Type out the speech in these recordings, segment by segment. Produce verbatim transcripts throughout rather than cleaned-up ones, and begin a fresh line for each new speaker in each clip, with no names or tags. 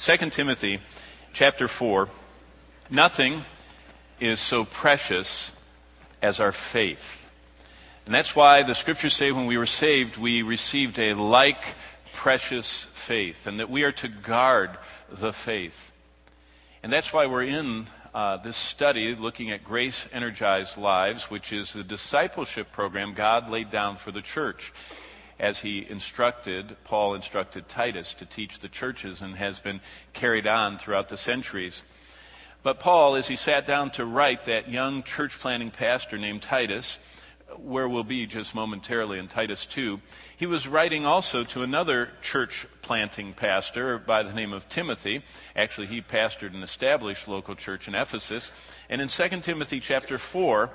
Second Timothy chapter four, nothing is so precious as our faith. And that's why the scriptures say when we were saved, we received a like precious faith, and that we are to guard the faith. And that's why we're in uh, this study looking at Grace Energized Lives, which is the discipleship program God laid down for the church, as he instructed, Paul instructed Titus to teach the churches, and has been carried on throughout the centuries. But Paul, as he sat down to write that young church planting pastor named Titus, where we'll be just momentarily in Titus two, he was writing also to another church planting pastor by the name of Timothy. Actually, he pastored an established local church in Ephesus. And in Second Timothy chapter four,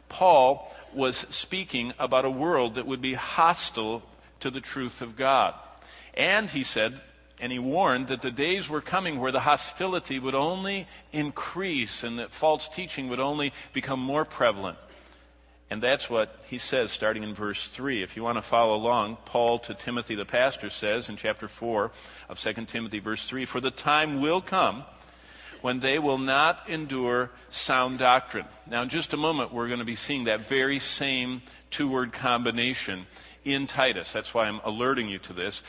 Paul was speaking about a world that would be hostile to the truth of God. And he said, and he warned that the days were coming where the hostility would only increase and that false teaching would only become more prevalent. And that's what he says starting in verse three. If you want to follow along, Paul to Timothy the pastor says in chapter four of Second Timothy verse three, "For the time will come when they will not endure sound doctrine." Now in just a moment we're going to be seeing that very same two-word combination in Titus. That's why I'm alerting you to this.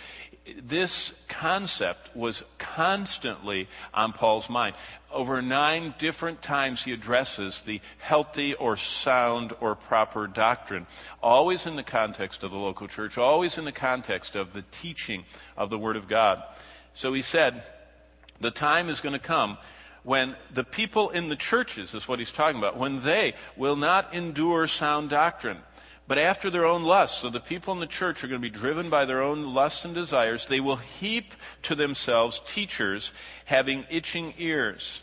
This concept was constantly on Paul's mind. Over nine different times he addresses the healthy or sound or proper doctrine, always in the context of the local church, always in the context of the teaching of the Word of God. So he said, the time is going to come when the people in the churches, is what he's talking about, when they will not endure sound doctrine, but after their own lusts. So the people in the church are going to be driven by their own lusts and desires. They will heap to themselves teachers having itching ears,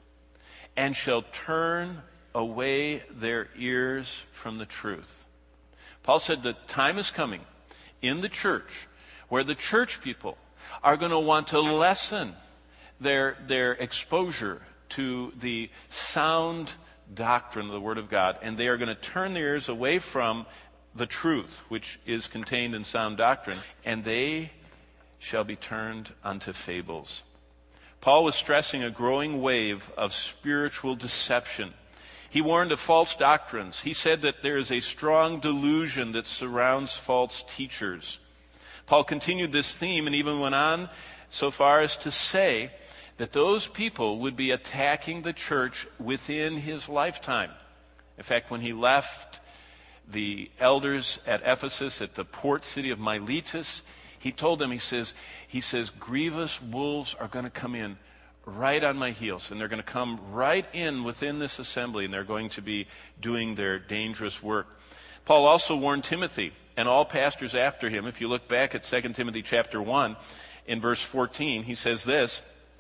and shall turn away their ears from the truth. Paul said the time is coming in the church where the church people are going to want to lessen their, their exposure to the sound doctrine of the Word of God, and they are going to turn their ears away from the truth, which is contained in sound doctrine, and they shall be turned unto fables. Paul was stressing a growing wave of spiritual deception. He warned of false doctrines. He said that there is a strong delusion that surrounds false teachers. Paul continued this theme and even went on so far as to say that those people would be attacking the church within his lifetime. In fact, when he left the elders at Ephesus, at the port city of Miletus, he told them, he says, he says, grievous wolves are going to come in right on my heels, and they're going to come right in within this assembly, and they're going to be doing their dangerous work. Paul also warned Timothy and all pastors after him. If you look back at Second Timothy chapter one, in verse fourteen, he says this,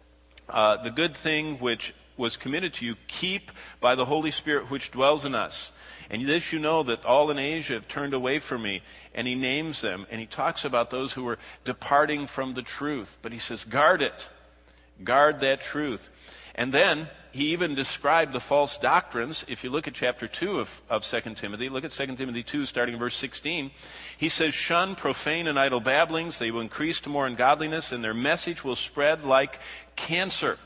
Uh, the good thing which was committed to you, keep by the Holy Spirit which dwells in us. And this you know, that all in Asia have turned away from me. And he names them, and he talks about those who were departing from the truth. But he says, guard it. Guard that truth. And then he even described the false doctrines. If you look at chapter two of, of Second Timothy, look at Second Timothy two, starting in verse sixteen. He says, shun profane and idle babblings. They will increase to more ungodliness, and their message will spread like cancer.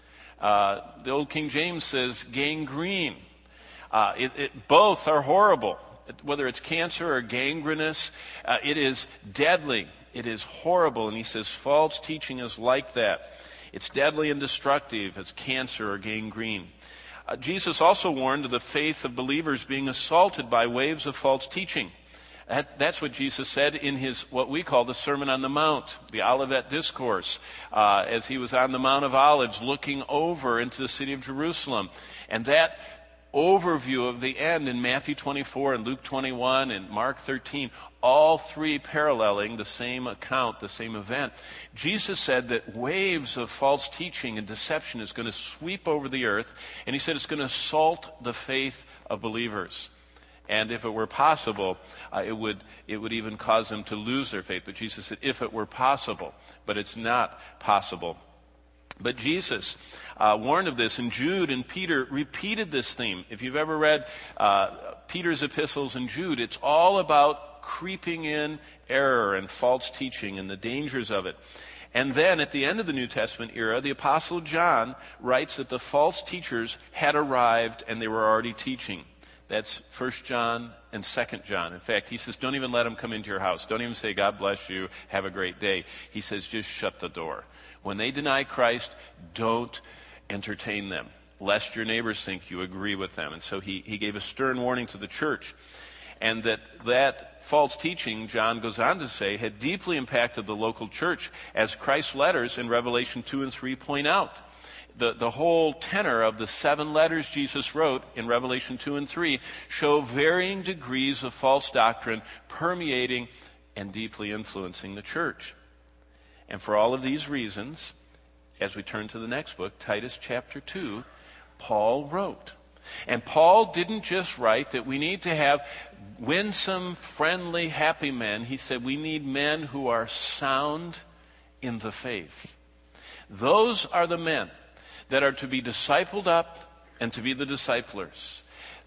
Uh, the old King James says gangrene. Uh, it, it, both are horrible. Whether it's cancer or gangrenous, uh, it is deadly. It is horrible. And he says false teaching is like that. It's deadly and destructive. It's cancer or gangrene. Uh, Jesus also warned of the faith of believers being assaulted by waves of false teaching. That, that's what Jesus said in his, what we call the Sermon on the Mount, the Olivet Discourse, uh, as he was on the Mount of Olives looking over into the city of Jerusalem. And that overview of the end in Matthew twenty-four and Luke twenty-one and Mark thirteen, all three paralleling the same account, the same event. Jesus said that waves of false teaching and deception is going to sweep over the earth, and he said it's going to assault the faith of believers. And if it were possible, uh, it would it would even cause them to lose their faith. But Jesus said, if it were possible, but it's not possible. But Jesus uh, warned of this, and Jude and Peter repeated this theme. If you've ever read uh, Peter's epistles and Jude, it's all about creeping in error and false teaching and the dangers of it. And then at the end of the New Testament era, the Apostle John writes that the false teachers had arrived and they were already teaching. That's First John and Second John. In fact, he says, don't even let them come into your house. Don't even say, God bless you, have a great day. He says, just shut the door. When they deny Christ, don't entertain them, lest your neighbors think you agree with them. And so he, he gave a stern warning to the church. And that that false teaching, John goes on to say, had deeply impacted the local church, as Christ's letters in Revelation two and three point out. The, the whole tenor of the seven letters Jesus wrote in Revelation two and three show varying degrees of false doctrine permeating and deeply influencing the church. And for all of these reasons, as we turn to the next book, Titus chapter two, Paul wrote. And Paul didn't just write that we need to have winsome, friendly, happy men. He said we need men who are sound in the faith. Those are the men that are to be discipled up and to be the disciplers.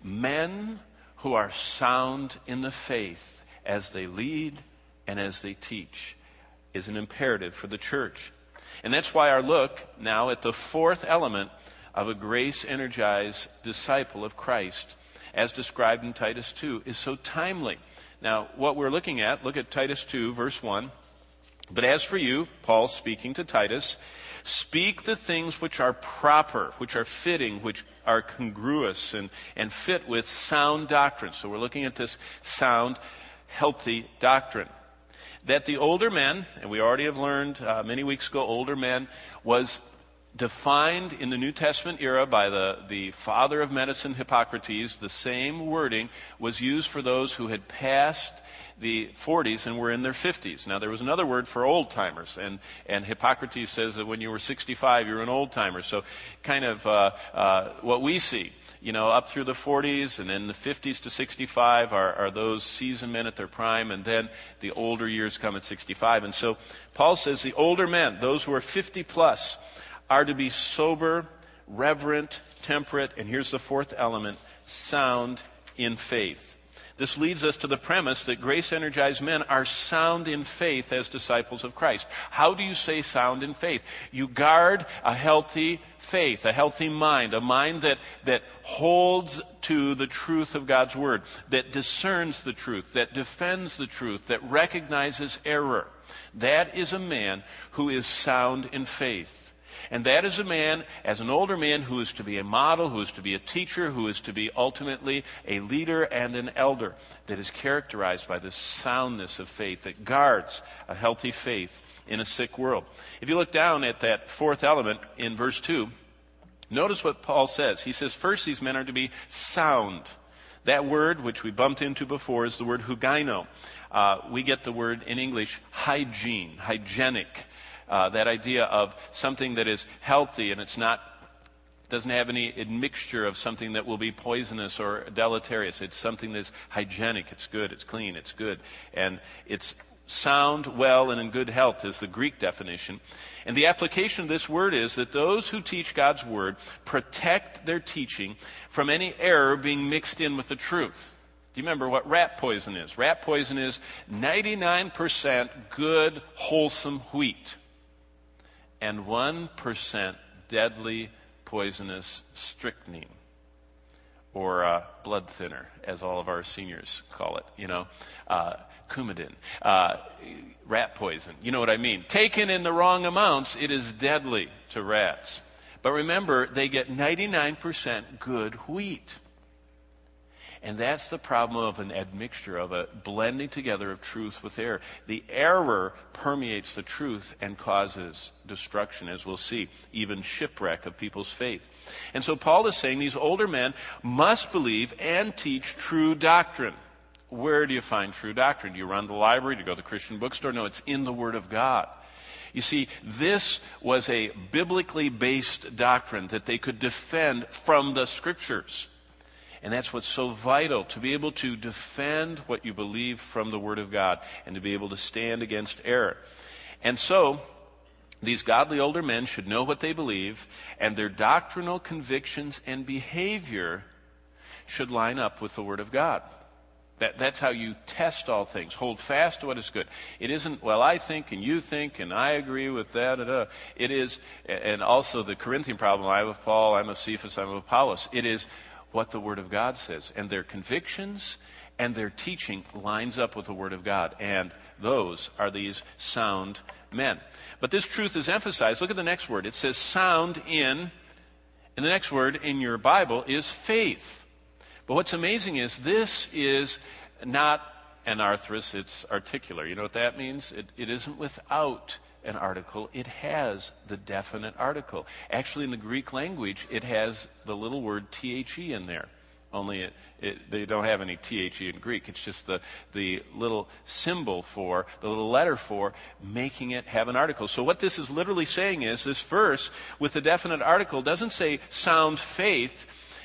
Men who are sound in the faith as they lead and as they teach is an imperative for the church. And that's why our look now at the fourth element of a grace-energized disciple of Christ, as described in Titus two, is so timely. Now, what we're looking at, look at Titus two, verse one. But as for you, Paul speaking to Titus, speak the things which are proper, which are fitting, which are congruous and, and fit with sound doctrine. So we're looking at this sound, healthy doctrine. That the older men, and we already have learned uh, many weeks ago, older men was defined in the New Testament era by the, the father of medicine, Hippocrates. The same wording was used for those who had passed the forties and were in their fifties. Now, there was another word for old-timers, and, and Hippocrates says that when you were sixty-five, you're an old-timer. So kind of uh, uh, what we see, you know, up through the forties, and then the fifties to sixty-five are, are those seasoned men at their prime, and then the older years come at sixty-five. And so Paul says the older men, those who are fifty plus, are to be sober, reverent, temperate, and here's the fourth element, sound in faith. This leads us to the premise that grace-energized men are sound in faith as disciples of Christ. How do you say sound in faith? You guard a healthy faith, a healthy mind, a mind that, that holds to the truth of God's Word, that discerns the truth, that defends the truth, that recognizes error. That is a man who is sound in faith. And that is a man, as an older man, who is to be a model, who is to be a teacher, who is to be ultimately a leader and an elder, that is characterized by this soundness of faith that guards a healthy faith in a sick world. If you look down at that fourth element in verse two, notice what Paul says. He says, first, these men are to be sound. That word, which we bumped into before, is the word hugaino. Uh, we get the word in English hygiene, hygienic. Uh, that idea of something that is healthy and it's not, doesn't have any admixture of something that will be poisonous or deleterious. It's something that's hygienic. It's good. It's clean. It's good. And it's sound, well, and in good health is the Greek definition. And the application of this word is that those who teach God's Word protect their teaching from any error being mixed in with the truth. Do you remember what rat poison is? Rat poison is ninety-nine percent good, wholesome wheat and one percent deadly, poisonous strychnine, or uh, blood thinner, as all of our seniors call it, you know, uh, Coumadin, uh, rat poison. You know what I mean? Taken in the wrong amounts, it is deadly to rats. But remember, they get ninety-nine percent good wheat. And that's the problem of an admixture, of a blending together of truth with error. The error permeates the truth and causes destruction, as we'll see, even shipwreck of people's faith. And so Paul is saying these older men must believe and teach true doctrine. Where do you find true doctrine? Do you run the library? Do you go to the Christian bookstore? No, it's in the Word of God. You see, this was a biblically based doctrine that they could defend from the Scriptures. And that's what's so vital, to be able to defend what you believe from the Word of God and to be able to stand against error. And so, these godly older men should know what they believe, and their doctrinal convictions and behavior should line up with the Word of God. That, that's how you test all things. Hold fast to what is good. It isn't, well, I think and you think and I agree with that. Da, da. It is, and also the Corinthian problem, I'm of Paul, I'm of Cephas, I'm of Apollos. It is what the Word of God says. And their convictions and their teaching lines up with the Word of God. And those are these sound men. But this truth is emphasized. Look at the next word. It says sound in, and the next word in your Bible is faith. But what's amazing is this is not an arthrous, it's articular. You know what that means? It, it isn't without an article. It has the definite article. Actually, in the Greek language, it has the little word the in there. Only it, it, they don't have any the in Greek. It's just the, the little symbol for, the little letter for making it have an article. So what this is literally saying is this verse with the definite article doesn't say sound faith,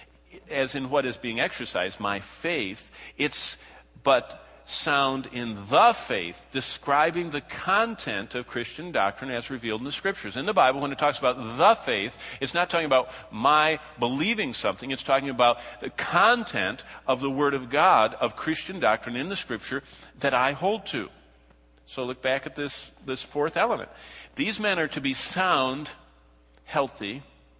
as in what is being exercised, my faith. It's but sound in the faith, describing the content of Christian doctrine as revealed in the Scriptures. In the Bible, when it talks about the faith, it's not talking about my believing something. It's talking about the content of the Word of God, of Christian doctrine in the Scripture that I hold to. So look back at this, this fourth element. These men are to be sound, healthy,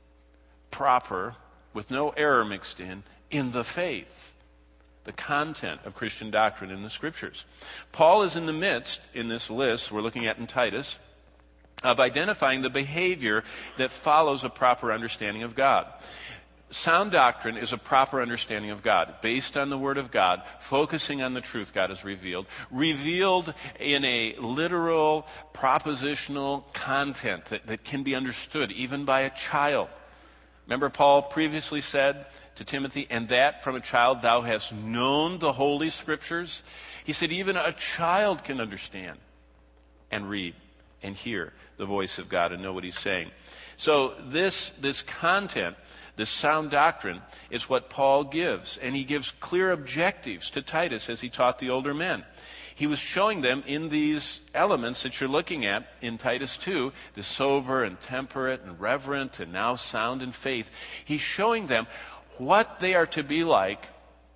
proper, with no error mixed in, in the faith, the content of Christian doctrine in the Scriptures. Paul is in the midst, in this list we're looking at in Titus, of identifying the behavior that follows a proper understanding of God. Sound doctrine is a proper understanding of God, based on the Word of God, focusing on the truth God has revealed, revealed in a literal, propositional content that, that can be understood even by a child. Remember, Paul previously said to Timothy, and that from a child thou hast known the Holy Scriptures. He said even a child can understand and read and hear the voice of God and know what he's saying. So this, this content, this sound doctrine, is what Paul gives. And he gives clear objectives to Titus as he taught the older men. He was showing them in these elements that you're looking at in Titus two, the sober and temperate and reverent and now sound in faith. He's showing them what they are to be like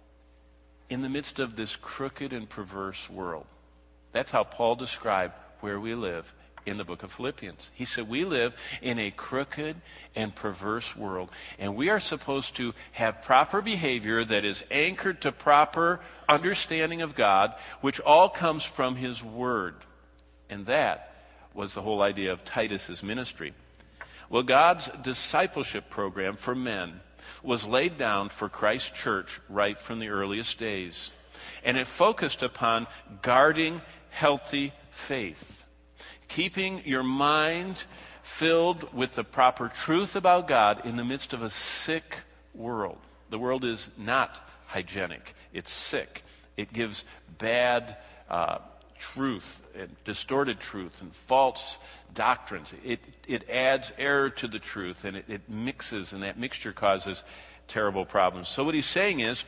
in the midst of this crooked and perverse world. That's how Paul described where we live in the book of Philippians. He said we live in a crooked and perverse world, and we are supposed to have proper behavior that is anchored to proper understanding of God, which all comes from His Word. And that was the whole idea of Titus's ministry. Well, God's discipleship program for men was laid down for Christ's church right from the earliest days. And it focused upon guarding healthy faith, keeping your mind filled with the proper truth about God in the midst of a sick world. The world is not hygienic. It's sick. It gives bad uh, truth, and distorted truth, and false doctrines. It, it adds error to the truth, and it, it mixes, and that mixture causes terrible problems. So what he's saying is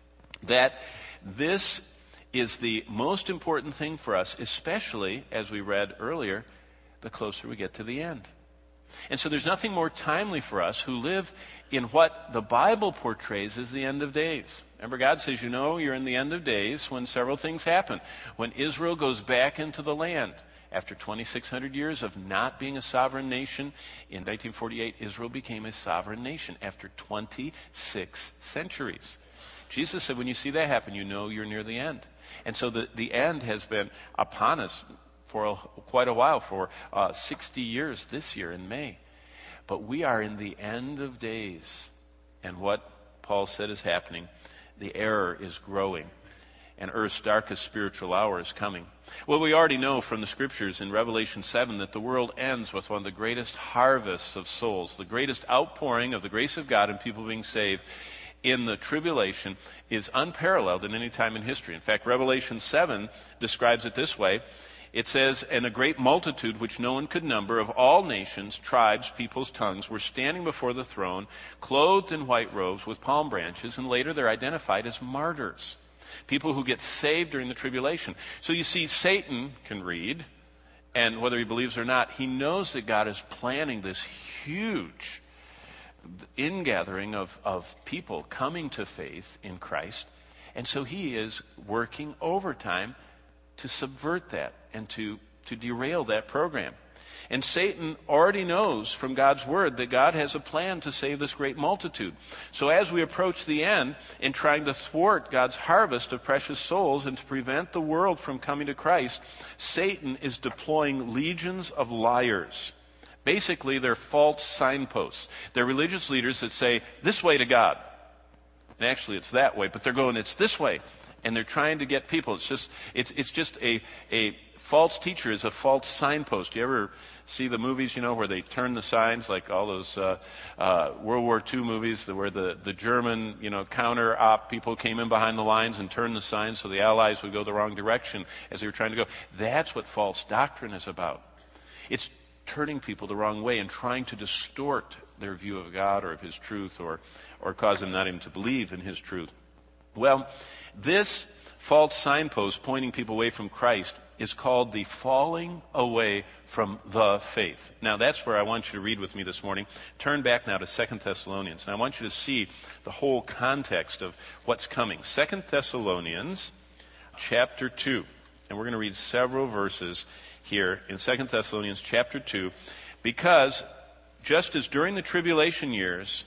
that this is the most important thing for us, especially, as we read earlier, the closer we get to the end. And so there's nothing more timely for us who live in what the Bible portrays as the end of days. Remember, God says, you know, you're in the end of days when several things happen. When Israel goes back into the land after twenty-six hundred years of not being a sovereign nation, in nineteen forty-eight, Israel became a sovereign nation after twenty-six centuries. Jesus said, when you see that happen, you know you're near the end. And so the, the end has been upon us for a, quite a while, for uh, sixty years this year in May. But we are in the end of days. And what Paul said is happening, the error is growing. And earth's darkest spiritual hour is coming. Well, we already know from the Scriptures in Revelation seven that the world ends with one of the greatest harvests of souls, the greatest outpouring of the grace of God and people being saved in the tribulation is unparalleled in any time in history. In fact, Revelation seven describes it this way. It says, and a great multitude which no one could number of all nations, tribes, peoples, tongues were standing before the throne, clothed in white robes with palm branches, and later they're identified as martyrs, people who get saved during the tribulation. So you see, Satan can read, and whether he believes or not, he knows that God is planning this huge ingathering of, of people coming to faith in Christ. And so he is working overtime to subvert that and to, to derail that program. And Satan already knows from God's word that God has a plan to save this great multitude. So as we approach the end in trying to thwart God's harvest of precious souls and to prevent the world from coming to Christ, Satan is deploying legions of liars. Basically, they're false signposts. They're religious leaders that say, this way to God. And actually it's that way, but they're going, it's this way. And they're trying to get people. It's just, it's, it's just a, a false teacher is a false signpost. You ever see the movies, you know, where they turn the signs, like all those, uh, uh, World War Two movies where the, the German, you know, counter-op people came in behind the lines and turned the signs so the Allies would go the wrong direction as they were trying to go. That's what false doctrine is about. It's turning people the wrong way and trying to distort their view of God or of His truth, or, or cause them not even to believe in His truth. Well, this false signpost pointing people away from Christ is called the falling away from the faith. Now, that's where I want you to read with me this morning. Turn back now to Second Thessalonians, and I want you to see the whole context of what's coming. Second Thessalonians chapter two, and we're going to read several verses here in Second Thessalonians chapter two, because just as during the tribulation years,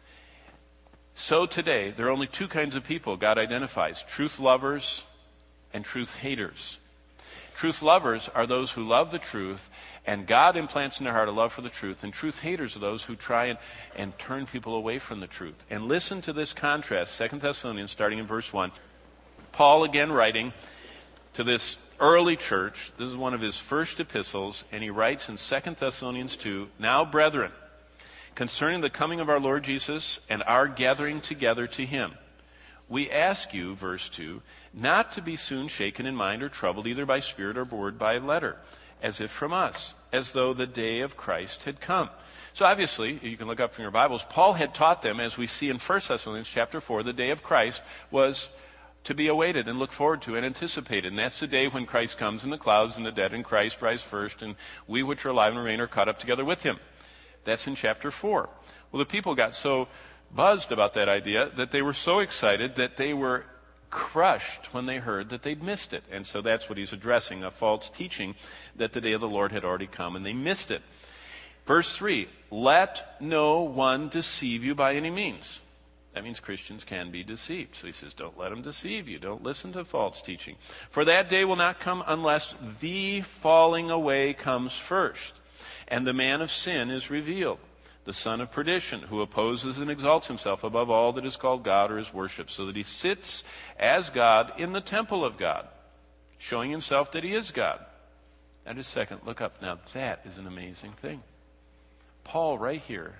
so today, there are only two kinds of people God identifies: truth lovers and truth haters. Truth lovers are those who love the truth, and God implants in their heart a love for the truth. And truth haters are those who try and, and turn people away from the truth. And listen to this contrast, Second Thessalonians, starting in verse one. Paul again writing to this early church. This is one of his first epistles, and he writes in Second Thessalonians two, "Now, brethren, concerning the coming of our Lord Jesus and our gathering together to Him, we ask you," verse two, "not to be soon shaken in mind or troubled either by spirit or word by letter, as if from us, as though the day of Christ had come." So obviously, you can look up from your Bibles, Paul had taught them, as we see in First Thessalonians chapter four, the day of Christ was to be awaited and looked forward to and anticipated. And that's the day when Christ comes in the clouds and the dead in Christ rise first, and we which are alive and remain are caught up together with Him. That's in chapter four. Well, the people got so buzzed about that idea that they were so excited that they were crushed when they heard that they'd missed it. And so that's what he's addressing, a false teaching that the day of the Lord had already come and they missed it. Verse three, "Let no one deceive you by any means." That means Christians can be deceived. So he says, don't let them deceive you. Don't listen to false teaching. "For that day will not come unless the falling away comes first, and the man of sin is revealed, the son of perdition, who opposes and exalts himself above all that is called God or is worshipped, so that he sits as God in the temple of God, showing himself that he is God." Now just a second, look up. Now that is an amazing thing. Paul right here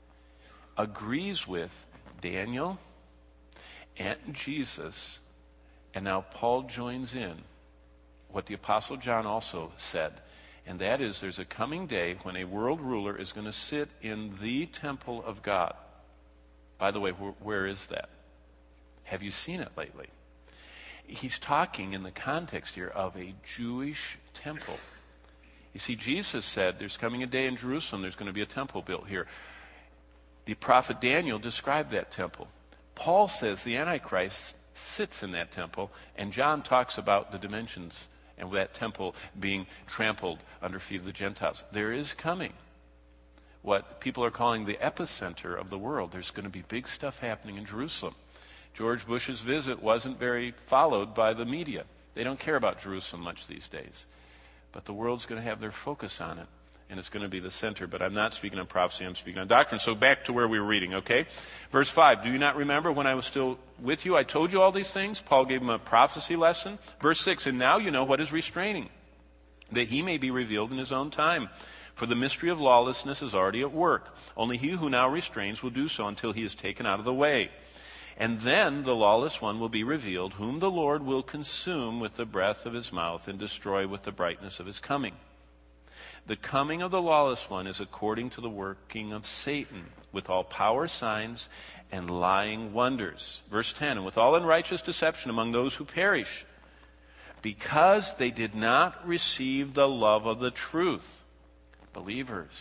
agrees with Daniel and Jesus, and now Paul joins in what the Apostle John also said. And that is, there's a coming day when a world ruler is going to sit in the temple of God. By the way, wh- where is that? Have you seen it lately? He's talking in the context here of a Jewish temple. You see, Jesus said there's coming a day in Jerusalem, there's going to be a temple built here. The prophet Daniel described that temple. Paul says the Antichrist sits in that temple, and John talks about the dimensions and that temple being trampled under feet of the Gentiles. There is coming what people are calling the epicenter of the world. There's going to be big stuff happening in Jerusalem. George Bush's visit wasn't very followed by the media. They don't care about Jerusalem much these days. But the world's going to have their focus on it, and it's going to be the center. But I'm not speaking on prophecy, I'm speaking on doctrine. So back to where we were reading, okay? Verse five, "Do you not remember when I was still with you, I told you all these things?" Paul gave him a prophecy lesson. Verse six, "And now you know what is restraining, that he may be revealed in his own time. For the mystery of lawlessness is already at work. Only he who now restrains will do so until he is taken out of the way. And then the lawless one will be revealed, whom the Lord will consume with the breath of his mouth and destroy with the brightness of his coming. The coming of the lawless one is according to the working of Satan, with all power, signs, and lying wonders." Verse ten, "And with all unrighteous deception among those who perish, because they did not receive the love of the truth." Believers,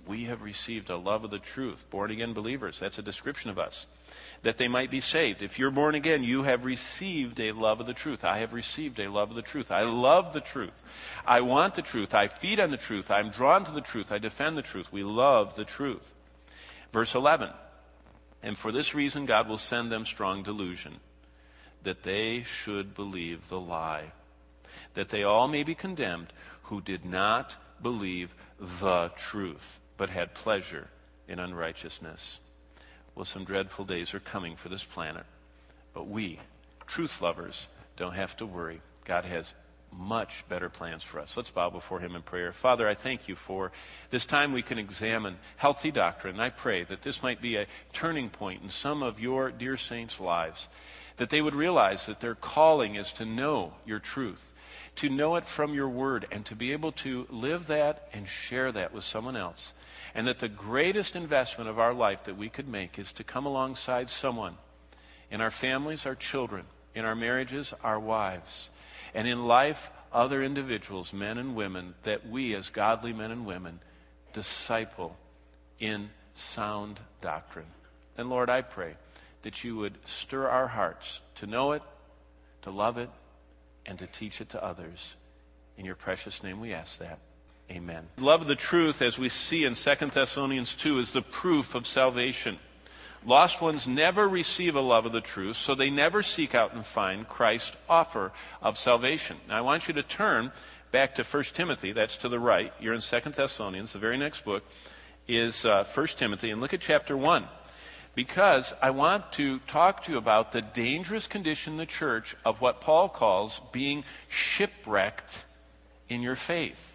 We have received a love of the truth. Born again believers, that's a description of us. That they might be saved. If you're born again, you have received a love of the truth. I have received a love of the truth. I love the truth. I want the truth. I feed on the truth. I'm drawn to the truth. I defend the truth. We love the truth. Verse eleven. And for this reason God will send them strong delusion, that they should believe the lie, that they all may be condemned who did not believe the truth, but had pleasure in unrighteousness. Well, some dreadful days are coming for this planet, but we, truth lovers, don't have to worry. God has much better plans for us. Let's bow before him in prayer. Father, I thank you for this time we can examine healthy doctrine. And I pray that this might be a turning point in some of your dear saints' lives, that they would realize that their calling is to know your truth, to know it from your word, and to be able to live that and share that with someone else. And that the greatest investment of our life that we could make is to come alongside someone in our families, our children, in our marriages, our wives, and in life, other individuals, men and women, that we as godly men and women disciple in sound doctrine. And Lord, I pray that you would stir our hearts to know it, to love it, and to teach it to others. In your precious name we ask that. Amen. Love of the truth, as we see in Second Thessalonians two, is the proof of salvation. Lost ones never receive a love of the truth, so they never seek out and find Christ's offer of salvation. Now, I want you to turn back to First Timothy. That's to the right. You're in Second Thessalonians. The very next book is uh, First Timothy. And look at chapter one. Because I want to talk to you about the dangerous condition in the church of what Paul calls being shipwrecked in your faith.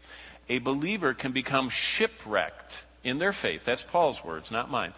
A believer can become shipwrecked in their faith. That's Paul's words, not mine.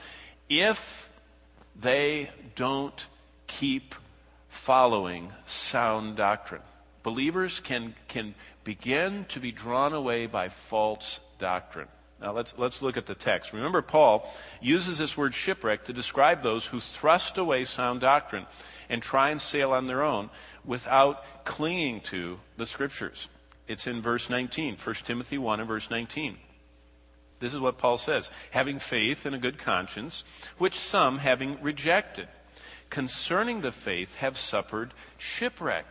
If they don't keep following sound doctrine. Believers can, can begin to be drawn away by false doctrine. Now let's, let's look at the text. Remember, Paul uses this word shipwreck to describe those who thrust away sound doctrine and try and sail on their own without clinging to the Scriptures. It's in verse nineteen, First Timothy one and verse nineteen. This is what Paul says. Having faith and a good conscience, which some, having rejected, concerning the faith, have suffered shipwreck.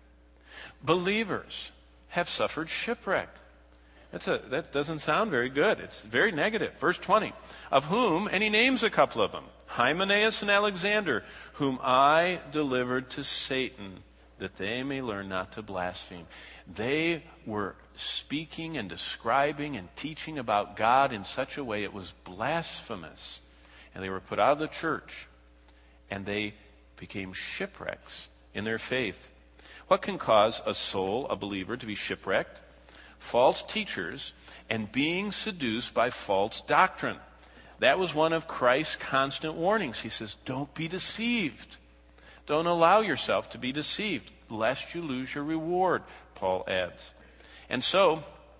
Believers have suffered shipwreck. That's a, that doesn't sound very good. It's very negative. Verse twenty. Of whom, and he names a couple of them, Hymenaeus and Alexander, whom I delivered to Satan, that they may learn not to blaspheme. They were speaking and describing and teaching about God in such a way it was blasphemous. And they were put out of the church. And they became shipwrecks in their faith. What can cause a soul, a believer, to be shipwrecked? False teachers and being seduced by false doctrine. That was one of Christ's constant warnings. He says, don't be deceived. Don't allow yourself to be deceived, lest you lose your reward, Paul adds. And so,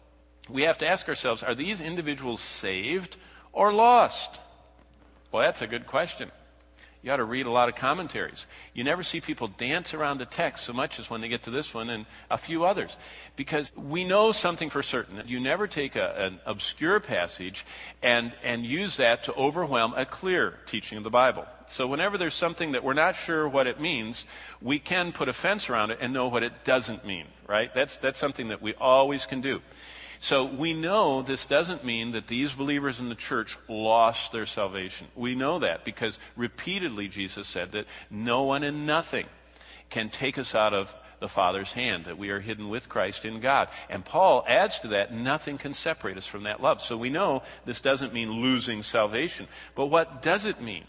we have to ask ourselves, are these individuals saved or lost? Well, that's a good question. You ought to read a lot of commentaries. You never see people dance around the text so much as when they get to this one and a few others. Because we know something for certain. You never take a, an obscure passage and, and use that to overwhelm a clear teaching of the Bible. So whenever there's something that we're not sure what it means, we can put a fence around it and know what it doesn't mean, right? That's, that's something that we always can do. So we know this doesn't mean that these believers in the church lost their salvation. We know that because repeatedly Jesus said that no one and nothing can take us out of the Father's hand, that we are hidden with Christ in God. And Paul adds to that, nothing can separate us from that love. So we know this doesn't mean losing salvation. But what does it mean?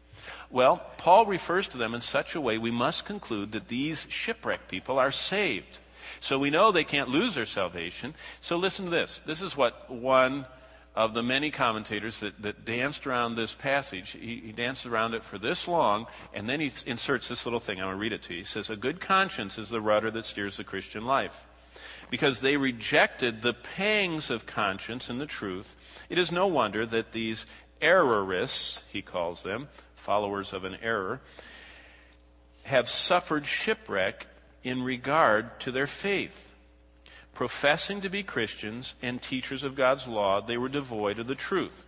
Well, Paul refers to them in such a way we must conclude that these shipwrecked people are saved. So we know they can't lose their salvation. So listen to this. This is what one of the many commentators that, that danced around this passage, he, he danced around it for this long, and then he inserts this little thing. I'm going to read it to you. He says, a good conscience is the rudder that steers the Christian life. Because they rejected the pangs of conscience and the truth, it is no wonder that these errorists, he calls them, followers of an error, have suffered shipwreck in regard to their faith. professing to be Christians and teachers of God's law, they were devoid of the truth.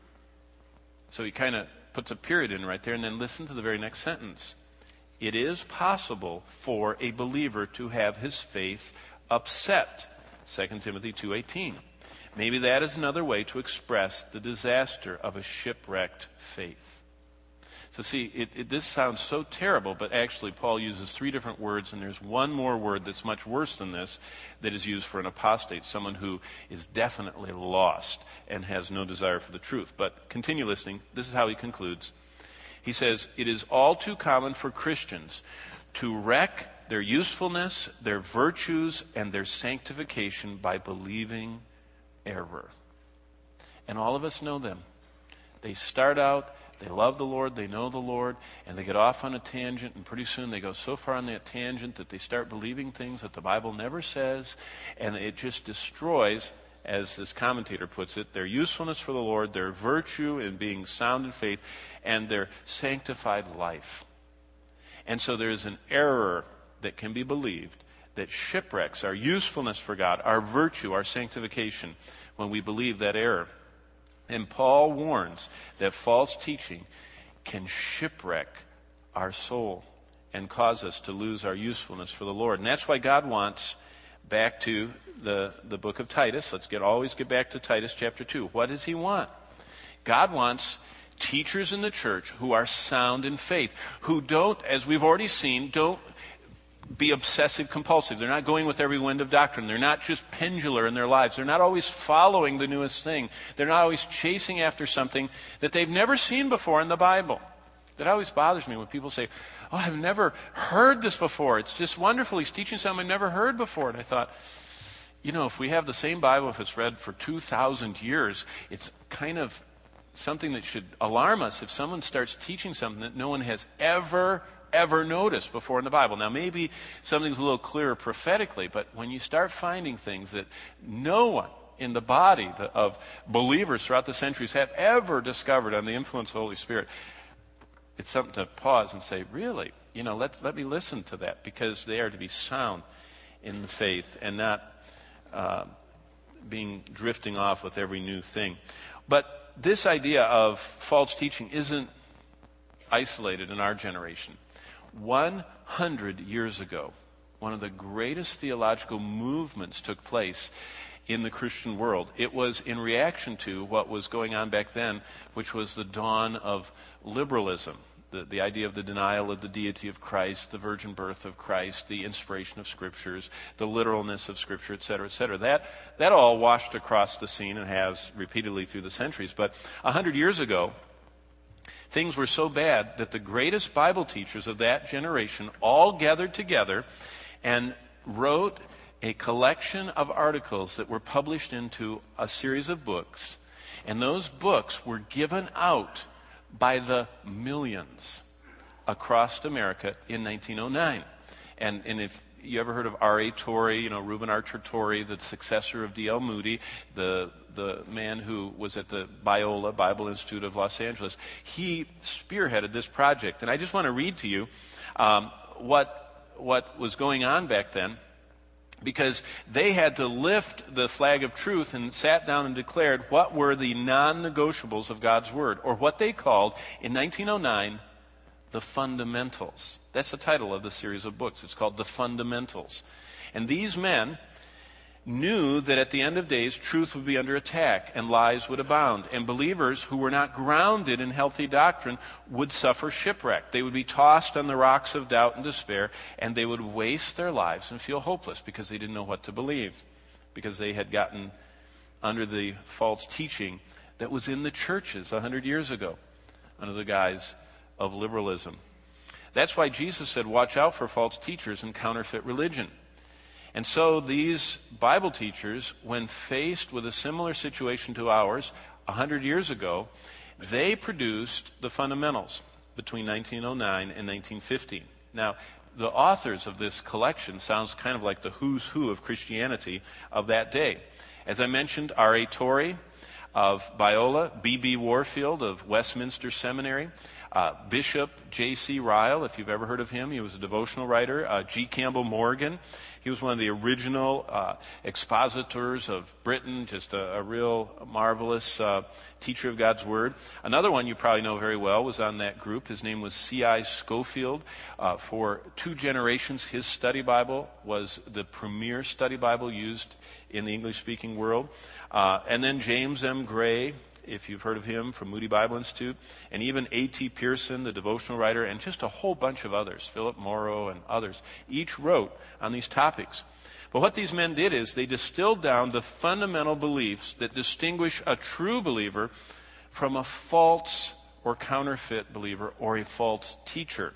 So he kind of puts a period in right there, and then listen to the very next sentence. It is possible for a believer to have his faith upset. Second Timothy two eighteen. Maybe that is another way to express the disaster of a shipwrecked faith. So see, it, it, this sounds so terrible, but actually Paul uses three different words, and there's one more word that's much worse than this that is used for an apostate, someone who is definitely lost and has no desire for the truth. But continue listening. This is how he concludes. He says, it is all too common for Christians to wreck their usefulness, their virtues, and their sanctification by believing error. And all of us know them. They start out, they love the Lord, they know the Lord, and they get off on a tangent, and pretty soon they go so far on that tangent that they start believing things that the Bible never says, and it just destroys, as this commentator puts it, their usefulness for the Lord, their virtue in being sound in faith, and their sanctified life. And so there's an error that can be believed that shipwrecks our usefulness for God, our virtue, our sanctification, when we believe that error. And Paul warns that false teaching can shipwreck our soul and cause us to lose our usefulness for the Lord. And that's why God wants, back to the, the book of Titus, let's get always get back to Titus chapter two. What does he want? God wants teachers in the church who are sound in faith, who don't, as we've already seen, don't be obsessive compulsive. They're not going with every wind of doctrine. They're not just pendular in their lives. They're not always following the newest thing. They're not always chasing after something that they've never seen before in the Bible. That always bothers me when people say, oh, I've never heard this before. It's just wonderful. He's teaching something I've never heard before. And I thought, you know, if we have the same Bible, if it's read for two thousand years, it's kind of something that should alarm us if someone starts teaching something that no one has ever ever noticed before in the Bible. Now, maybe something's a little clearer prophetically, but when you start finding things that no one in the body of believers throughout the centuries have ever discovered on the influence of the Holy Spirit, it's something to pause and say, really, you know, let, let me listen to that, because they are to be sound in the faith and not uh, being drifting off with every new thing. But this idea of false teaching isn't isolated in our generation. one hundred years ago, one of the greatest theological movements took place in the Christian world. It was in reaction to what was going on back then, which was the dawn of liberalism. The, the idea of the denial of the deity of Christ, the virgin birth of Christ, the inspiration of Scriptures, the literalness of Scripture, et cetera, et cetera. That, that all washed across the scene and has repeatedly through the centuries. But a hundred years ago, things were so bad that the greatest Bible teachers of that generation all gathered together and wrote a collection of articles that were published into a series of books. And those books were given out by the millions across America in nineteen oh nine. And, and if you ever heard of R A Torrey, you know, Reuben Archer Torrey, the successor of D L Moody, the the man who was at the Biola Bible Institute of Los Angeles, he spearheaded this project. And I just want to read to you um, what what was going on back then, because they had to lift the flag of truth and sat down and declared what were the non-negotiables of God's Word, or what they called in nineteen oh nine the fundamentals. That's the title of the series of books. It's called The Fundamentals. And these men knew that at the end of days, truth would be under attack and lies would abound. And believers who were not grounded in healthy doctrine would suffer shipwreck. They would be tossed on the rocks of doubt and despair, and they would waste their lives and feel hopeless because they didn't know what to believe, because they had gotten under the false teaching that was in the churches a hundred years ago under the guise of liberalism. That's why Jesus said, watch out for false teachers and counterfeit religion. And so these Bible teachers, when faced with a similar situation to ours a hundred years ago, they produced the fundamentals between nineteen oh nine and nineteen fifteen. Now, the authors of this collection sounds kind of like the who's who of Christianity of that day. As I mentioned, R A Torrey, of Biola, B B Warfield of Westminster Seminary, uh, Bishop J C Ryle, if you've ever heard of him. He was a devotional writer. Uh, G. Campbell Morgan. He was one of the original uh, expositors of Britain, just a, a real marvelous uh, teacher of God's Word. Another one you probably know very well was on that group. His name was C I Scofield. Uh, for two generations, his study Bible was the premier study Bible used in the English-speaking world. Uh, and then James M. Gray, if you've heard of him, from Moody Bible Institute, and even A T Pearson, the devotional writer, and just a whole bunch of others, Philip Morrow and others, each wrote on these topics. But what these men did is they distilled down the fundamental beliefs that distinguish a true believer from a false or counterfeit believer or a false teacher.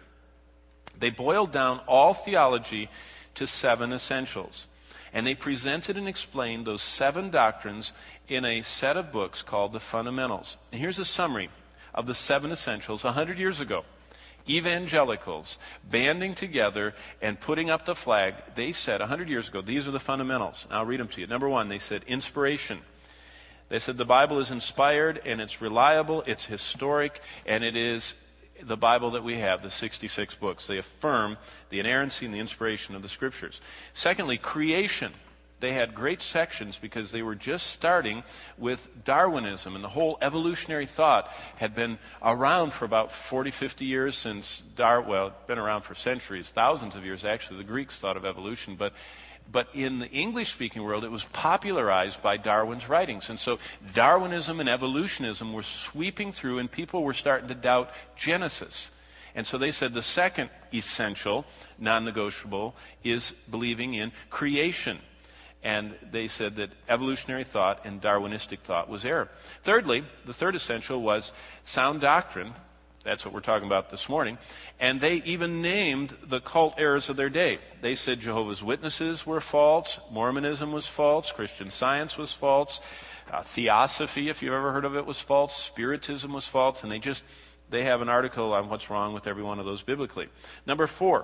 They boiled down all theology to seven essentials. And they presented and explained those seven doctrines in a set of books called the Fundamentals. And here's a summary of the seven essentials a hundred years ago. Evangelicals banding together and putting up the flag, they said a hundred years ago, these are the fundamentals. I'll read them to you. Number one, they said inspiration. They said the Bible is inspired and it's reliable, it's historic, and it is the Bible that we have, the sixty-six books. They affirm the inerrancy and the inspiration of the Scriptures. Secondly, creation. They had great sections because they were just starting with Darwinism, and the whole evolutionary thought had been around for about forty, fifty years since Dar. Well, it's been around for centuries, thousands of years actually. The Greeks thought of evolution, but But in the English-speaking world, it was popularized by Darwin's writings. And so Darwinism and evolutionism were sweeping through, and people were starting to doubt Genesis. And so they said the second essential, non-negotiable, is believing in creation. And they said that evolutionary thought and Darwinistic thought was error. Thirdly, the third essential was sound doctrine. That's what we're talking about this morning. And they even named the cult errors of their day. They said Jehovah's Witnesses were false, Mormonism was false, Christian Science was false, uh, Theosophy, if you've ever heard of it, was false, Spiritism was false, and they just, they have an article on what's wrong with every one of those biblically. Number four,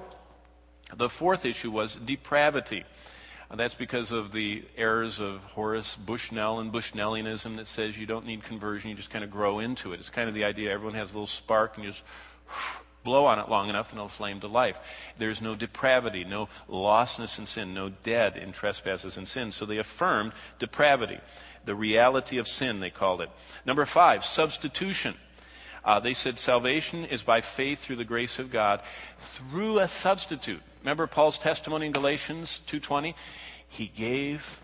the fourth issue was depravity. And that's because of the errors of Horace Bushnell and Bushnellianism that says you don't need conversion, you just kind of grow into it. It's kind of the idea everyone has a little spark and you just blow on it long enough and it'll flame to life. There's no depravity, no lostness in sin, no dead in trespasses and sins. So they affirmed depravity, the reality of sin, they called it. Number five, substitution. Uh, they said salvation is by faith through the grace of God through a substitute. Remember Paul's testimony in Galatians two twenty? He gave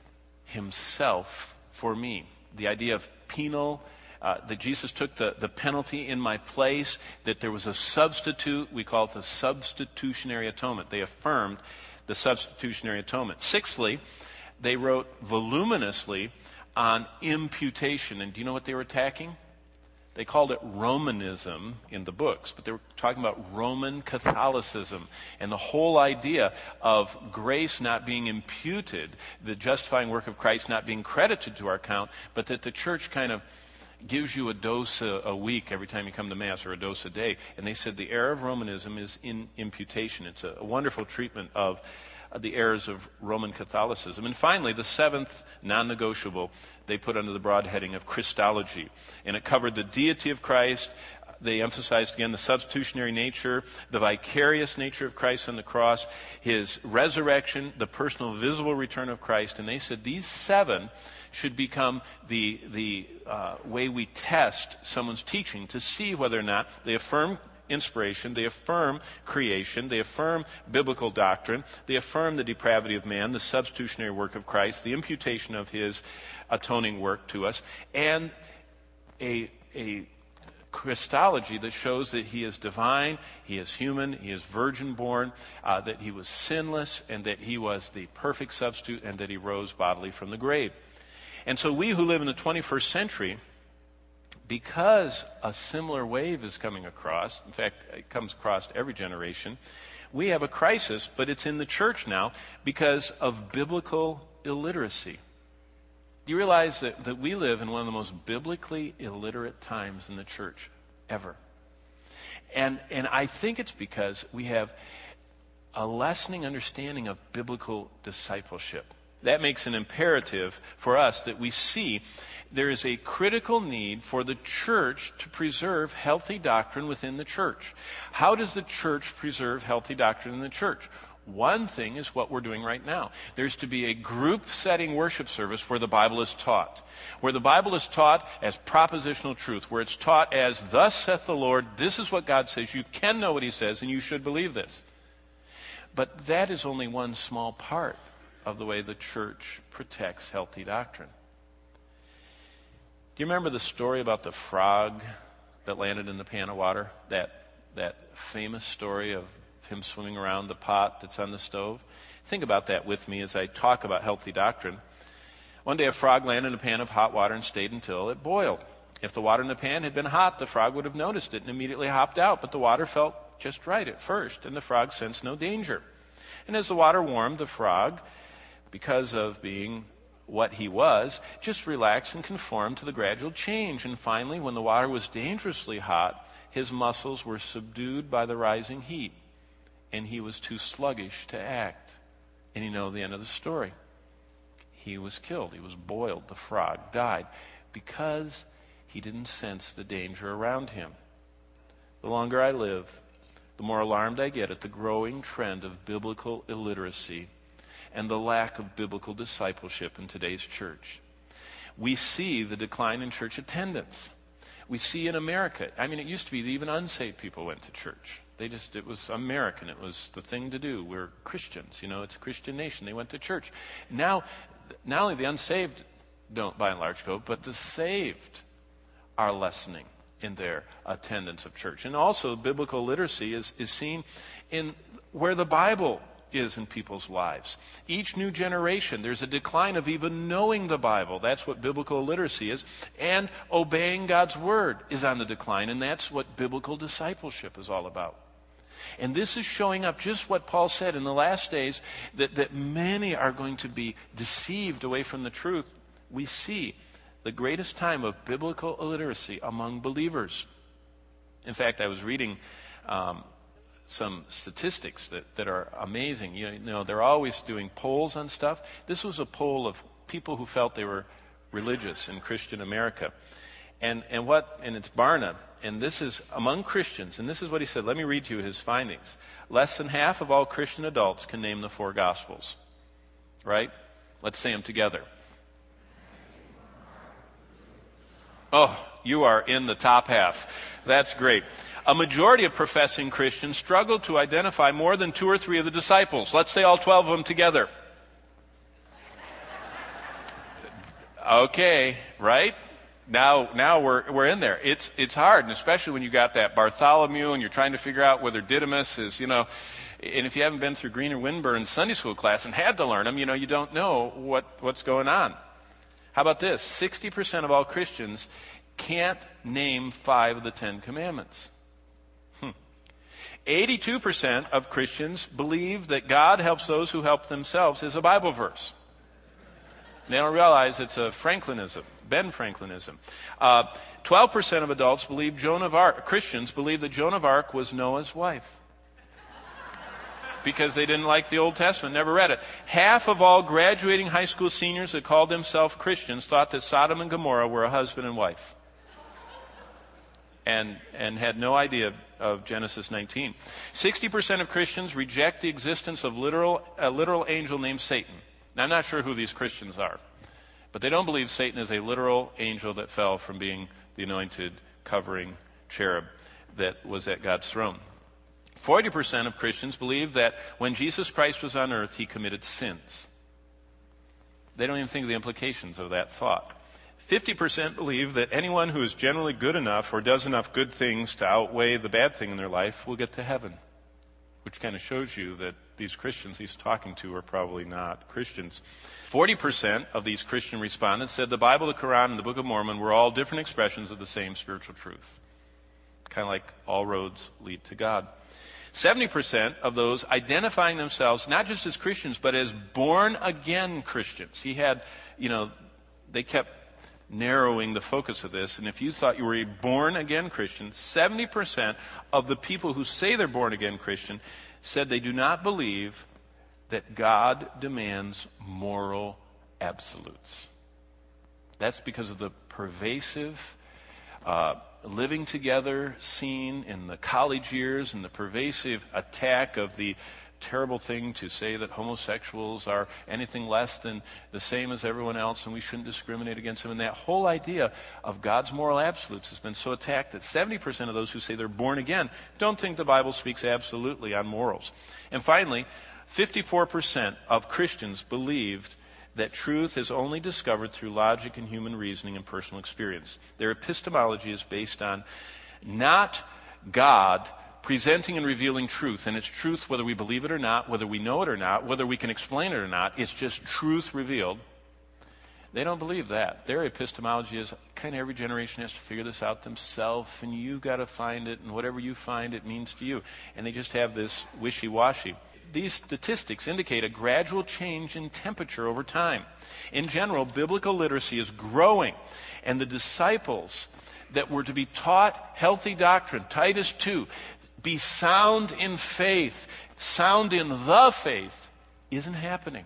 himself for me. The idea of penal, uh, that Jesus took the, the penalty in my place, that there was a substitute. We call it the substitutionary atonement. They affirmed the substitutionary atonement. Sixthly, they wrote voluminously on imputation. And do you know what they were attacking? They called it Romanism in the books, but they were talking about Roman Catholicism and the whole idea of grace not being imputed, the justifying work of Christ not being credited to our account, but that the church kind of gives you a dose a, a week every time you come to Mass, or a dose a day. And they said the error of Romanism is in imputation. It's a, a wonderful treatment of the errors of Roman Catholicism. And finally, the seventh non-negotiable, they put under the broad heading of Christology. And it covered the deity of Christ. They emphasized again the substitutionary nature, the vicarious nature of Christ on the cross, his resurrection, the personal visible return of Christ. And they said these seven should become the, the uh, way we test someone's teaching to see whether or not they affirm inspiration, they affirm creation, they affirm biblical doctrine, they affirm the depravity of man, the substitutionary work of Christ, the imputation of his atoning work to us, and a, a Christology that shows that he is divine, he is human, he is virgin-born, uh, that he was sinless, and that he was the perfect substitute, and that he rose bodily from the grave. And so we who live in the twenty-first century, because a similar wave is coming across, in fact, it comes across every generation, we have a crisis, but it's in the church now because of biblical illiteracy. Do you realize that, that we live in one of the most biblically illiterate times in the church ever? And, and I think it's because we have a lessening understanding of biblical discipleship. that makes an imperative for us that we see there is a critical need for the church to preserve healthy doctrine within the church. How does the church preserve healthy doctrine in the church? One thing is what we're doing right now. There's to be a group-setting worship service where the Bible is taught. Where the Bible is taught as propositional truth. Where it's taught as, thus saith the Lord, this is what God says. You can know what He says, and you should believe this. But that is only one small part of the way the church protects healthy doctrine. Do you remember the story about the frog that landed in the pan of water? That, that famous story of him swimming around the pot that's on the stove? Think about that with me as I talk about healthy doctrine. One day a frog landed in a pan of hot water and stayed until it boiled. If the water in the pan had been hot, the frog would have noticed it and immediately hopped out. But the water felt just right at first, and the frog sensed no danger. And as the water warmed, the frog, because of being what he was, just relaxed and conformed to the gradual change. And finally, when the water was dangerously hot, his muscles were subdued by the rising heat, and he was too sluggish to act. And you know the end of the story. He was killed. He was boiled. The frog died because he didn't sense the danger around him. The longer I live, the more alarmed I get at the growing trend of biblical illiteracy and the lack of biblical discipleship in today's church. We see the decline in church attendance. We see in America, I mean, it used to be that even unsaved people went to church. They just, it was American. It was the thing to do. We're Christians, you know, it's a Christian nation. They went to church. Now, not only the unsaved don't by and large go, but the saved are lessening in their attendance of church. And also, biblical literacy is, is seen in where the Bible is in people's lives. Each new generation, there's a decline of even knowing the Bible. That's what biblical literacy is. And obeying God's Word is on the decline. And that's what biblical discipleship is all about. And this is showing up just what Paul said in the last days, that, that many are going to be deceived away from the truth. We see the greatest time of biblical illiteracy among believers. In fact, I was reading um, some statistics that, that are amazing. You know, they're always doing polls on stuff. This was a poll of people who felt they were religious in Christian America. And and what and it's Barna, and this is among Christians, and this is what he said. Let me read to you his findings. Less than half of all Christian adults can name the four Gospels. Right? Let's say them together. Oh, you are in the top half. That's great. A majority of professing Christians struggle to identify more than two or three of the disciples. Let's say all twelve of them together. Okay, right? Now, now we're we're in there. It's it's hard, and especially when you got that Bartholomew, and you're trying to figure out whether Didymus is, you know. And if you haven't been through Green or Winburn Sunday school class and had to learn them, you know, you don't know what what's going on. How about this? Sixty percent of all Christians can't name five of the Ten Commandments. Hmm. Eighty-two percent of Christians believe that God helps those who help themselves is a Bible verse. They don't realize it's a Franklinism, Ben Franklinism. Uh, Twelve percent of adults believe Joan of Arc. Christians believe that Joan of Arc was Noah's wife because they didn't like the Old Testament, never read it. Half of all graduating high school seniors that called themselves Christians thought that Sodom and Gomorrah were a husband and wife, and and had no idea of Genesis nineteen. Sixty percent of Christians reject the existence of literal a literal angel named Satan. Now, I'm not sure who these Christians are, but they don't believe Satan is a literal angel that fell from being the anointed covering cherub that was at God's throne. Forty percent of Christians believe that when Jesus Christ was on earth, he committed sins. They don't even think of the implications of that thought. Fifty percent believe that anyone who is generally good enough or does enough good things to outweigh the bad thing in their life will get to heaven, which kind of shows you that these Christians he's talking to are probably not Christians. Forty percent of these Christian respondents said the Bible, the Quran, and the Book of Mormon were all different expressions of the same spiritual truth. Kind of like all roads lead to God. Seventy percent of those identifying themselves not just as Christians, but as born-again Christians. He had, you know, they kept narrowing the focus of this, and if you thought you were a born-again Christian, seventy percent of the people who say they're born-again Christian said they do not believe that God demands moral absolutes. That's because of the pervasive uh, living together seen in the college years and the pervasive attack of the terrible thing to say that homosexuals are anything less than the same as everyone else and we shouldn't discriminate against them. And that whole idea of God's moral absolutes has been so attacked that seventy percent of those who say they're born again don't think the Bible speaks absolutely on morals. And finally, fifty-four percent of Christians believed that truth is only discovered through logic and human reasoning and personal experience. Their epistemology is based on not God presenting and revealing truth, and it's truth whether we believe it or not, whether we know it or not, whether we can explain it or not. It's just truth revealed. They don't believe that. Their epistemology is kind of every generation has to figure this out themselves, and you've got to find it, and whatever you find, it means to you. And they just have this wishy-washy. These statistics indicate a gradual change in temperature over time. In general, biblical literacy is growing, and the disciples that were to be taught healthy doctrine, Titus two, be sound in faith, sound in the faith, isn't happening.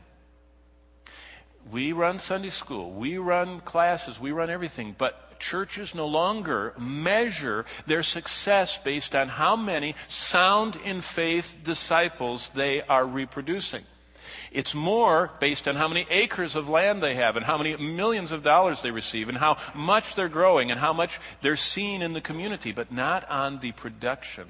We run Sunday school, we run classes, we run everything, but churches no longer measure their success based on how many sound in faith disciples they are reproducing. It's more based on how many acres of land they have and how many millions of dollars they receive and how much they're growing and how much they're seen in the community, but not on the production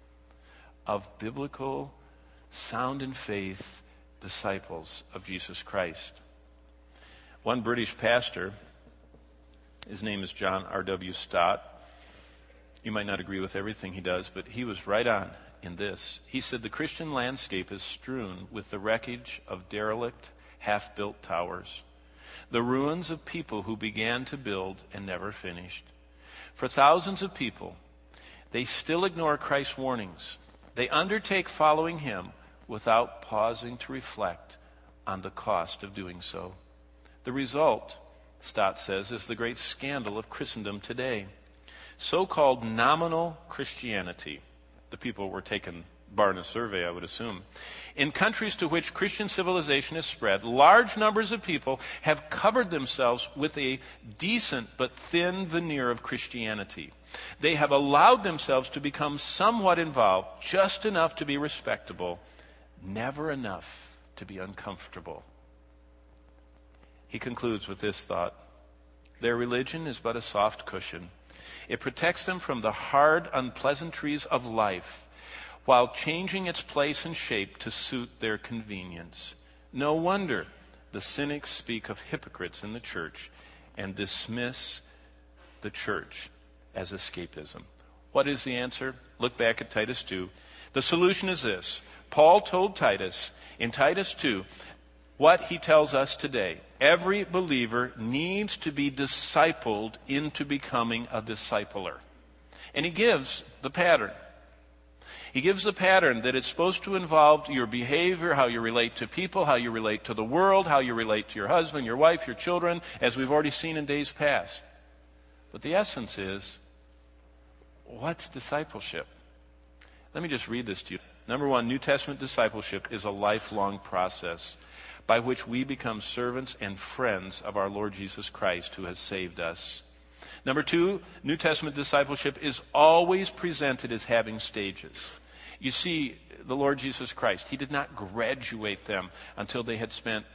of biblical, sound in faith disciples of Jesus Christ. One British pastor, his name is John R W Stott. You might not agree with everything he does, but he was right on in this. He said, the Christian landscape is strewn with the wreckage of derelict, half-built towers, the ruins of people who began to build and never finished. For thousands of people, they still ignore Christ's warnings. They undertake following him without pausing to reflect on the cost of doing so. The result, Stott says, is the great scandal of Christendom today. So-called nominal Christianity. The people were taking Barna survey, I would assume. In countries to which Christian civilization is spread, large numbers of people have covered themselves with a decent but thin veneer of Christianity. They have allowed themselves to become somewhat involved, just enough to be respectable, never enough to be uncomfortable. He concludes with this thought. Their religion is but a soft cushion. It protects them from the hard unpleasantries of life while changing its place and shape to suit their convenience. No wonder the cynics speak of hypocrites in the church and dismiss the church as escapism. What is the answer? Look back at Titus two. The solution is this. Paul told Titus in Titus two what he tells us today. Every believer needs to be discipled into becoming a discipler. And he gives the pattern. He gives the pattern that it's supposed to involve your behavior, how you relate to people, how you relate to the world, how you relate to your husband, your wife, your children, as we've already seen in days past. But the essence is, what's discipleship? Let me just read this to you. Number one, New Testament discipleship is a lifelong process by which we become servants and friends of our Lord Jesus Christ, who has saved us. Number two, New Testament discipleship is always presented as having stages. You see, the Lord Jesus Christ, he did not graduate them until they had spent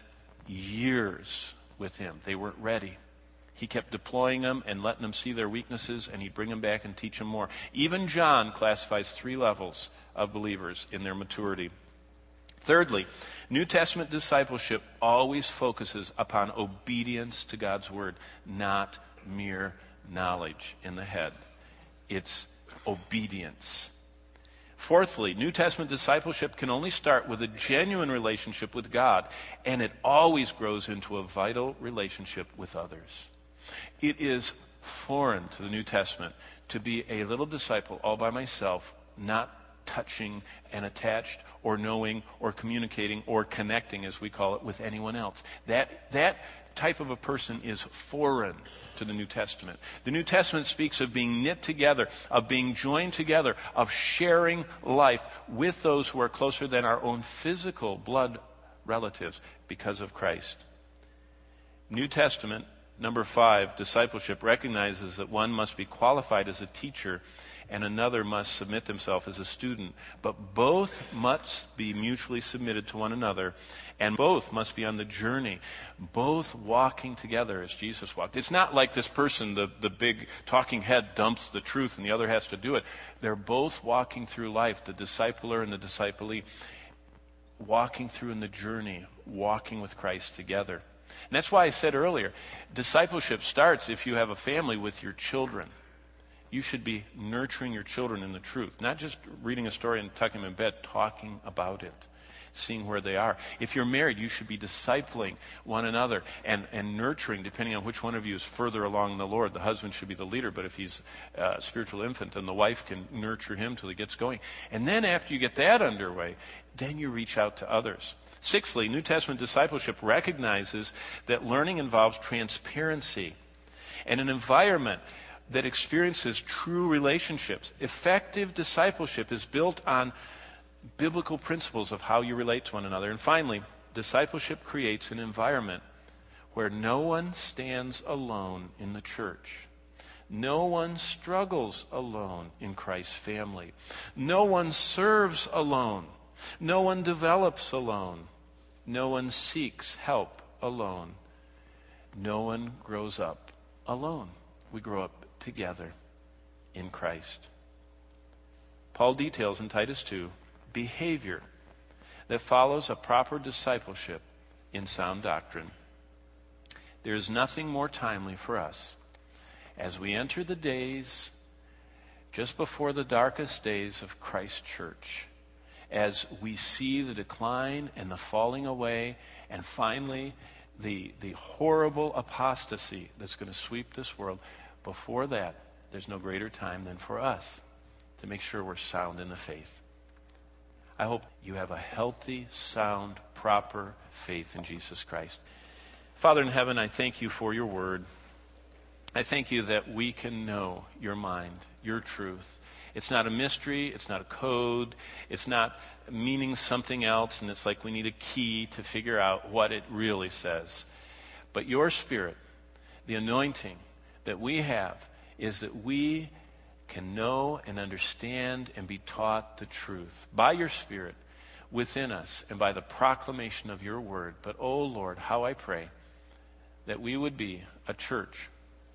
years with him. They weren't ready. He kept deploying them and letting them see their weaknesses, and he'd bring them back and teach them more. Even John classifies three levels of believers in their maturity. Thirdly, New Testament discipleship always focuses upon obedience to God's word, not mere knowledge in the head. It's obedience. Fourthly, New Testament discipleship can only start with a genuine relationship with God, and it always grows into a vital relationship with others. It is foreign to the New Testament to be a little disciple all by myself, not touching and attached or knowing or communicating or connecting, as we call it, with anyone else. That that type of a person is foreign to the New Testament. The New Testament speaks of being knit together, of being joined together, of sharing life with those who are closer than our own physical blood relatives because of Christ. New Testament, number five, discipleship, recognizes that one must be qualified as a teacher and another must submit himself as a student. But both must be mutually submitted to one another, and both must be on the journey, both walking together as Jesus walked. It's not like this person, the, the big talking head, dumps the truth and the other has to do it. They're both walking through life, the discipler and the disciplee, walking through in the journey, walking with Christ together. And that's why I said earlier, discipleship starts if you have a family with your children. You should be nurturing your children in the truth, not just reading a story and tucking them in bed, talking about it, seeing where they are. If you're married, you should be discipling one another and, and nurturing, depending on which one of you is further along in the Lord. The husband should be the leader, but if he's a spiritual infant, then the wife can nurture him till he gets going. And then after you get that underway, then you reach out to others. Sixthly, New Testament discipleship recognizes that learning involves transparency and an environment that experiences true relationships. Effective discipleship is built on biblical principles of how you relate to one another. And finally, discipleship creates an environment where no one stands alone in the church. No one struggles alone in Christ's family. No one serves alone. No one develops alone. No one seeks help alone. No one grows up alone. We grow up together in Christ. Paul details in Titus two behavior that follows a proper discipleship in sound doctrine. There is nothing more timely for us as we enter the days just before the darkest days of Christ's church, as we see the decline and the falling away and finally the, the horrible apostasy that's going to sweep this world. Before that, there's no greater time than for us to make sure we're sound in the faith. I hope you have a healthy, sound, proper faith in Jesus Christ. Father in heaven, I thank you for your word. I thank you that we can know your mind, your truth. It's not a mystery. It's not a code. It's not meaning something else, and it's like we need a key to figure out what it really says. But your Spirit, the anointing that we have, is that we can know and understand and be taught the truth by your Spirit within us and by the proclamation of your word. But, oh Lord, how I pray that we would be a church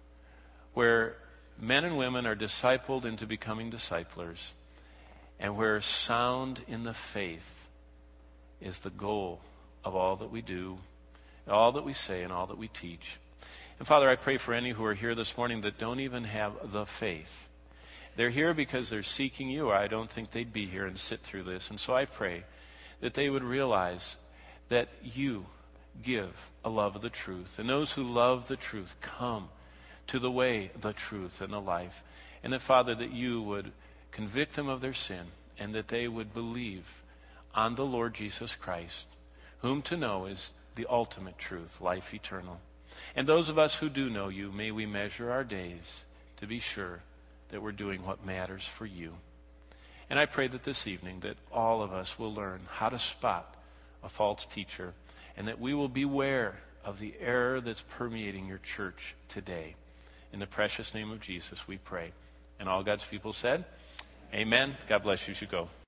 where men and women are discipled into becoming disciplers, and where sound in the faith is the goal of all that we do, all that we say, and all that we teach. And Father, I pray for any who are here this morning that don't even have the faith. They're here because they're seeking you, or I don't think they'd be here and sit through this. And so I pray that they would realize that you give a love of the truth. And those who love the truth come to the way, the truth, and the life. And that, Father, that you would convict them of their sin and that they would believe on the Lord Jesus Christ, whom to know is the ultimate truth, life eternal. And those of us who do know you, may we measure our days to be sure that we're doing what matters for you. And I pray that this evening that all of us will learn how to spot a false teacher and that we will beware of the error that's permeating your church today. In the precious name of Jesus, we pray. And all God's people said, amen. God bless you. You should go.